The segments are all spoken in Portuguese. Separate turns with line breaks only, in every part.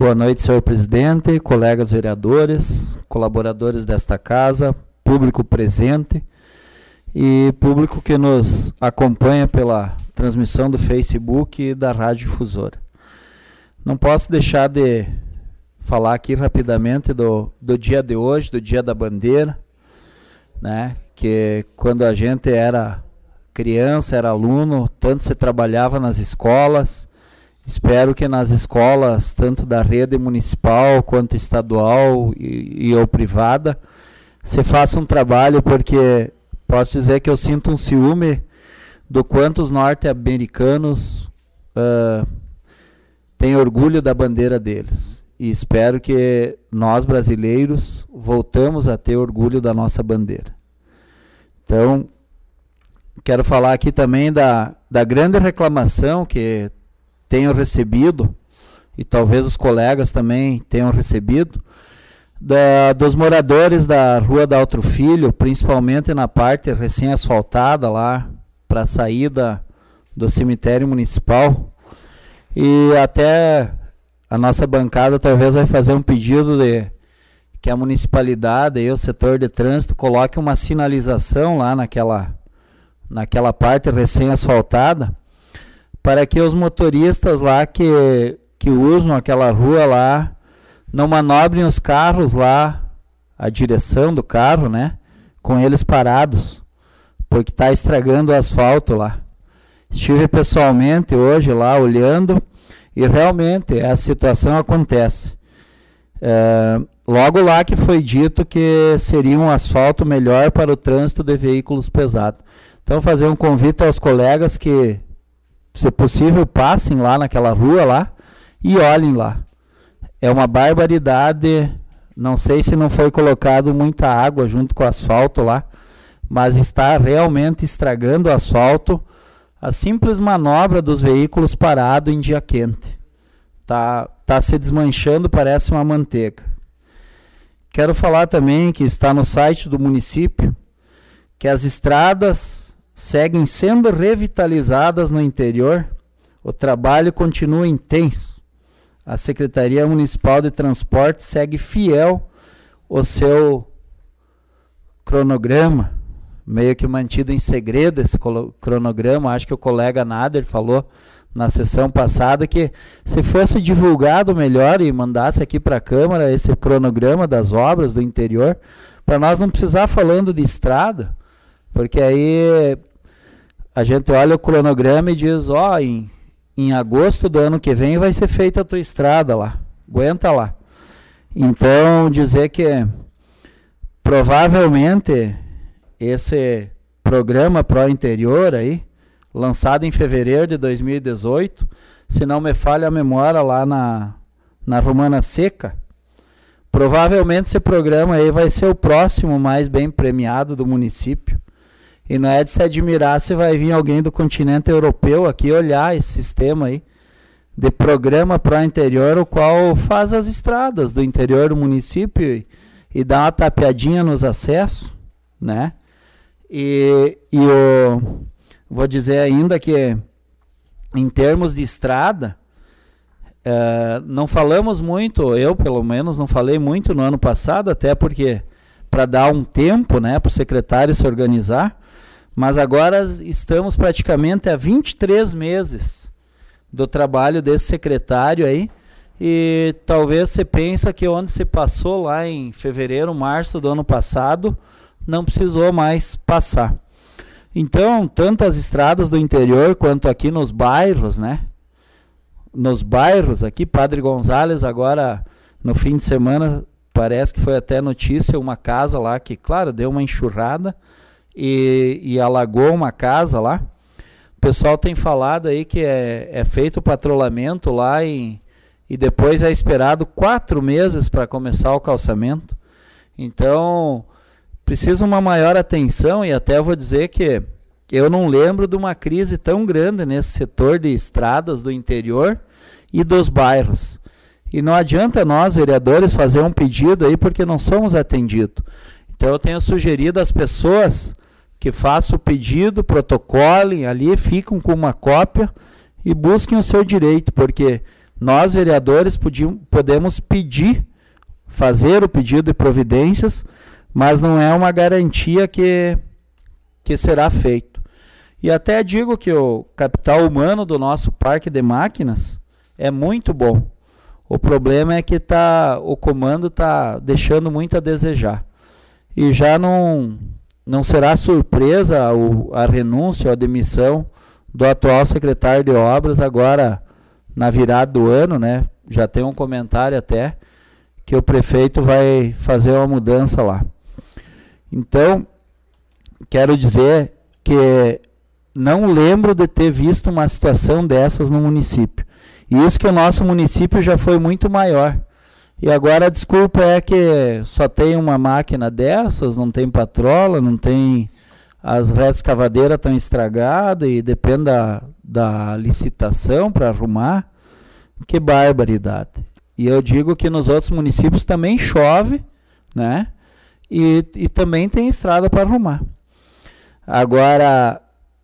Boa noite, senhor presidente, colegas vereadores, colaboradores desta casa, público presente e público que nos acompanha pela transmissão do Facebook e da Rádio Difusora. Não posso deixar de falar aqui rapidamente do dia de hoje, do Dia da Bandeira, né? Que quando a gente era criança, era aluno, tanto se trabalhava nas escolas. Espero que nas escolas, tanto da rede municipal quanto estadual e ou privada, se faça um trabalho, porque posso dizer que eu sinto um ciúme do quanto os norte-americanos têm orgulho da bandeira deles. E espero que nós, brasileiros, voltamos a ter orgulho da nossa bandeira. Então, quero falar aqui também da grande reclamação que tenho recebido, e talvez os colegas também tenham recebido, dos moradores da Rua da Altro Filho, principalmente na parte recém-asfaltada lá para a saída do cemitério municipal. E até a nossa bancada talvez vai fazer um pedido de que a municipalidade e o setor de trânsito coloque uma sinalização lá naquela parte recém-asfaltada, para que os motoristas lá que usam aquela rua lá não manobrem os carros lá, a direção do carro, né, com eles parados, porque está estragando o asfalto lá. Estive pessoalmente hoje lá olhando e realmente a situação acontece. Logo lá que foi dito que seria um asfalto melhor para o trânsito de veículos pesados. Então fazer um convite aos colegas que, se possível, passem lá naquela rua lá e olhem lá. É uma barbaridade, não sei se não foi colocado muita água junto com o asfalto lá, mas está realmente estragando o asfalto, a simples manobra dos veículos parados em dia quente. Tá se desmanchando, parece uma manteiga. Quero falar também que está no site do município que as estradas seguem sendo revitalizadas no interior. O trabalho continua intenso. A Secretaria Municipal de Transporte segue fiel ao seu cronograma, meio que mantido em segredo esse cronograma. Acho que o colega Nader falou na sessão passada que se fosse divulgado melhor e mandasse aqui para a Câmara esse cronograma das obras do interior, para nós não precisar falando de estrada, porque aí a gente olha o cronograma e diz, em agosto do ano que vem vai ser feita a tua estrada lá, aguenta lá. Então, dizer que provavelmente esse programa Pro Interior aí, lançado em fevereiro de 2018, se não me falha a memória, lá na Romana Seca, provavelmente esse programa aí vai ser o próximo mais bem premiado do município. E não é de se admirar se vai vir alguém do continente europeu aqui olhar esse sistema aí de programa Pro Interior, o qual faz as estradas do interior do município e dá uma tapeadinha nos acessos, né? Vou dizer ainda que, em termos de estrada, não falamos muito, eu pelo menos não falei muito no ano passado, até porque para dar um tempo, né, para o secretário se organizar, mas agora estamos praticamente há 23 meses do trabalho desse secretário aí, e talvez você pensa que onde se passou lá em fevereiro, março do ano passado, não precisou mais passar. Então, tanto as estradas do interior quanto aqui nos bairros, né? Nos bairros aqui, Padre Gonzales, agora no fim de semana, parece que foi até notícia, uma casa lá que, claro, deu uma enxurrada e alagou uma casa lá. O pessoal tem falado aí que é feito o patrulhamento lá e depois é esperado 4 meses para começar o calçamento. Então, precisa uma maior atenção, e até vou dizer que eu não lembro de uma crise tão grande nesse setor de estradas do interior e dos bairros. E não adianta nós, vereadores, fazer um pedido aí porque não somos atendidos. Então eu tenho sugerido às pessoas que façam o pedido, protocolem ali, ficam com uma cópia e busquem o seu direito, porque nós, vereadores, podemos pedir, fazer o pedido de providências, mas não é uma garantia que será feito. E até digo que o capital humano do nosso parque de máquinas é muito bom. O problema é que o comando está deixando muito a desejar. E já não será surpresa a renúncia ou a demissão do atual secretário de obras agora na virada do ano, né? Já tem um comentário até que o prefeito vai fazer uma mudança lá. Então, quero dizer que não lembro de ter visto uma situação dessas no município. E isso que o nosso município já foi muito maior. E agora a desculpa é que só tem uma máquina dessas, não tem patrola, não tem... As redes escavadeiras estão estragadas e depende da licitação para arrumar. Que barbaridade. E eu digo que nos outros municípios também chove, né? E também tem estrada para arrumar. Agora...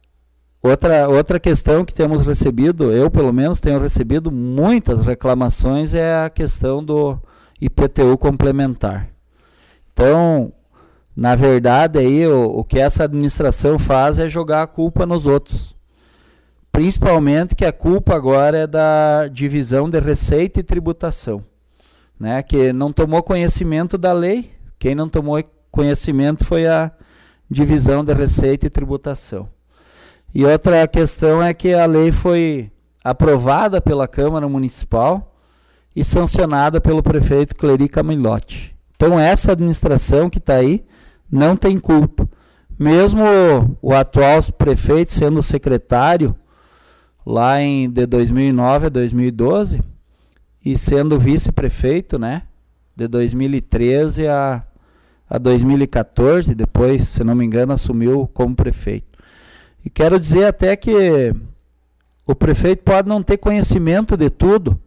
Outra questão que temos recebido, eu pelo menos tenho recebido muitas reclamações, é a questão do IPTU complementar. Então, na verdade, aí, o que essa administração faz é jogar a culpa nos outros. Principalmente que a culpa agora é da divisão de receita e tributação, né? Que não tomou conhecimento da lei. Quem não tomou conhecimento foi a divisão de receita e tributação. E outra questão é que a lei foi aprovada pela Câmara Municipal e sancionada pelo prefeito Cleri Camilotti. Então essa administração que está aí não tem culpa. Mesmo o atual prefeito sendo secretário lá de 2009 a 2012 e sendo vice-prefeito, né, de 2013 a 2014, depois, se não me engano, assumiu como prefeito. E quero dizer até que o prefeito pode não ter conhecimento de tudo,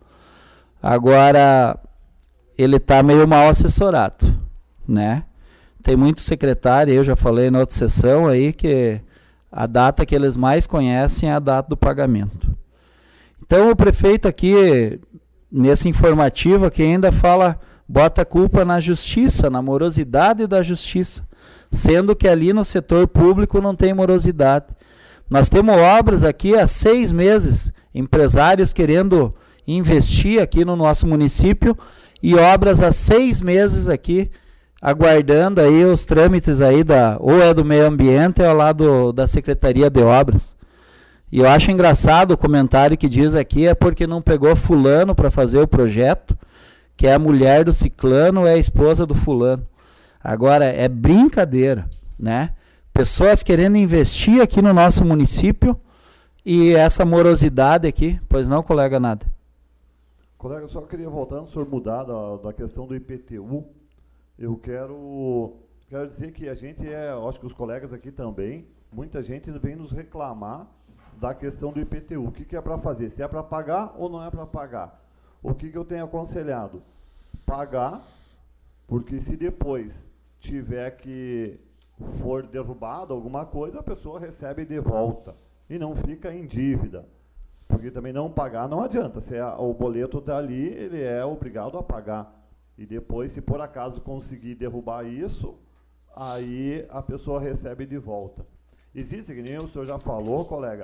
agora ele está meio mal assessorado, né? Tem muito secretário, eu já falei na outra sessão aí, que a data que eles mais conhecem é a data do pagamento. Então o prefeito aqui, nesse informativo aqui ainda fala, bota a culpa na justiça, na morosidade da justiça, sendo que ali no setor público não tem morosidade. Nós temos obras aqui há 6 meses, empresários querendo investir aqui no nosso município e obras há 6 meses aqui, aguardando aí os trâmites aí ou é do meio ambiente ou lá da Secretaria de Obras. E eu acho engraçado o comentário que diz aqui, é porque não pegou fulano para fazer o projeto, que é a mulher do ciclano, é a esposa do fulano. Agora, é brincadeira, né? Pessoas querendo investir aqui no nosso município e essa morosidade aqui, pois não, colega, nada.
Colega, eu só queria voltar, antes do senhor mudar da questão do IPTU, eu quero dizer que a gente acho que os colegas aqui também, muita gente vem nos reclamar da questão do IPTU. O que é para fazer? Se é para pagar ou não é para pagar? O que eu tenho aconselhado? Pagar, porque se depois tiver que for derrubado alguma coisa, a pessoa recebe de volta e não fica em dívida. Porque também não pagar não adianta. Se o boleto está ali, ele é obrigado a pagar. E depois, se por acaso conseguir derrubar isso, aí a pessoa recebe de volta. Existe, que nem o senhor já falou, colega,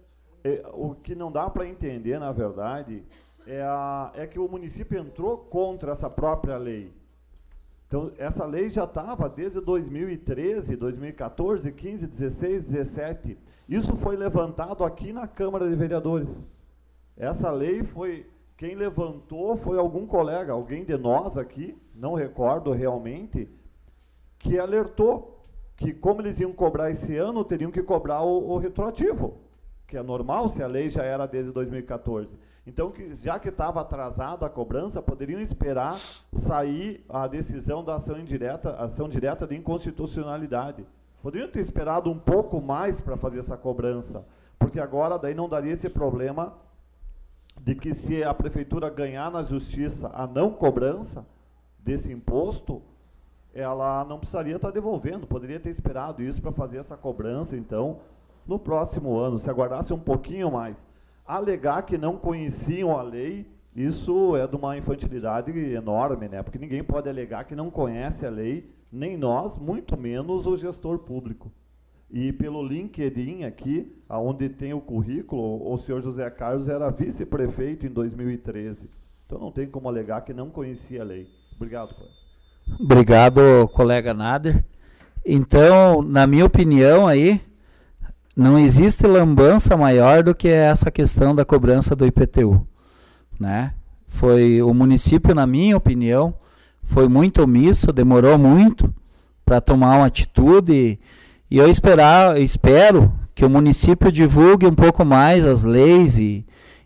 o que não dá para entender, na verdade, é que o município entrou contra essa própria lei. Então, essa lei já estava desde 2013, 2014, 15, 16, 17. Isso foi levantado aqui na Câmara de Vereadores. Essa lei quem levantou foi algum colega, alguém de nós aqui, não recordo realmente, que alertou que como eles iam cobrar esse ano, teriam que cobrar o retroativo, que é normal se a lei já era desde 2014. Então, já que estava atrasada a cobrança, poderiam esperar sair a decisão da ação direta de inconstitucionalidade. Poderiam ter esperado um pouco mais para fazer essa cobrança, porque agora daí não daria esse problema de que se a prefeitura ganhar na justiça a não cobrança desse imposto, ela não precisaria estar devolvendo, poderia ter esperado isso para fazer essa cobrança, então, no próximo ano, se aguardasse um pouquinho mais. Alegar que não conheciam a lei Isso é de uma infantilidade enorme, né? Porque ninguém pode alegar que não conhece a lei, nem nós, muito menos o gestor público. E pelo LinkedIn aqui, onde tem o currículo, o senhor José Carlos era vice-prefeito em 2013. Então não tem como alegar que não conhecia a lei. Obrigado, colega.
Obrigado, colega Nader. Então, na minha opinião aí, não existe lambança maior do que essa questão da cobrança do IPTU, né? Foi o município, na minha opinião, foi muito omisso, demorou muito para tomar uma atitude e eu espero que o município divulgue um pouco mais as leis e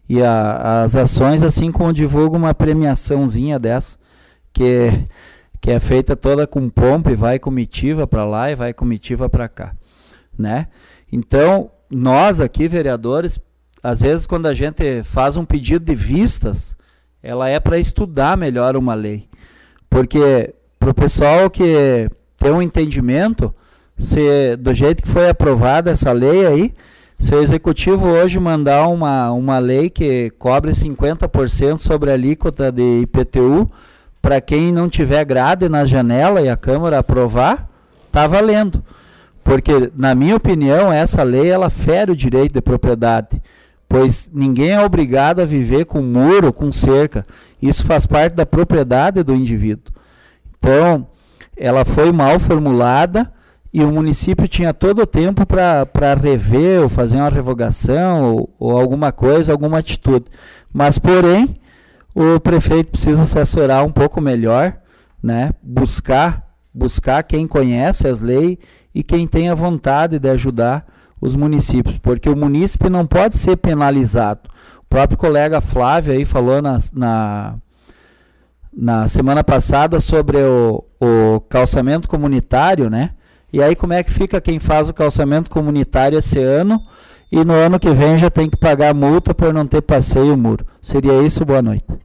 as ações, assim como divulga uma premiaçãozinha dessa, que é feita toda com pompa e vai comitiva para lá e vai comitiva para cá, né? Então, nós aqui, vereadores, às vezes quando a gente faz um pedido de vistas, ela é para estudar melhor uma lei. Porque para o pessoal que tem um entendimento, do jeito que foi aprovada essa lei aí, se o executivo hoje mandar uma lei que cobre 50% sobre a alíquota de IPTU, para quem não tiver grade na janela e a Câmara aprovar, está valendo. Porque, na minha opinião, essa lei ela fere o direito de propriedade, pois ninguém é obrigado a viver com muro, com cerca. Isso faz parte da propriedade do indivíduo. Então, ela foi mal formulada e o município tinha todo o tempo para rever ou fazer uma revogação ou alguma coisa, alguma atitude. Mas, porém, o prefeito precisa assessorar um pouco melhor, né? Buscar quem conhece as leis e quem tem a vontade de ajudar os municípios, porque o munícipe não pode ser penalizado. O próprio colega Flávio aí falou na semana passada sobre o calçamento comunitário, né? E aí como é que fica quem faz o calçamento comunitário esse ano e no ano que vem já tem que pagar multa por não ter passeio muro? Seria isso, boa noite.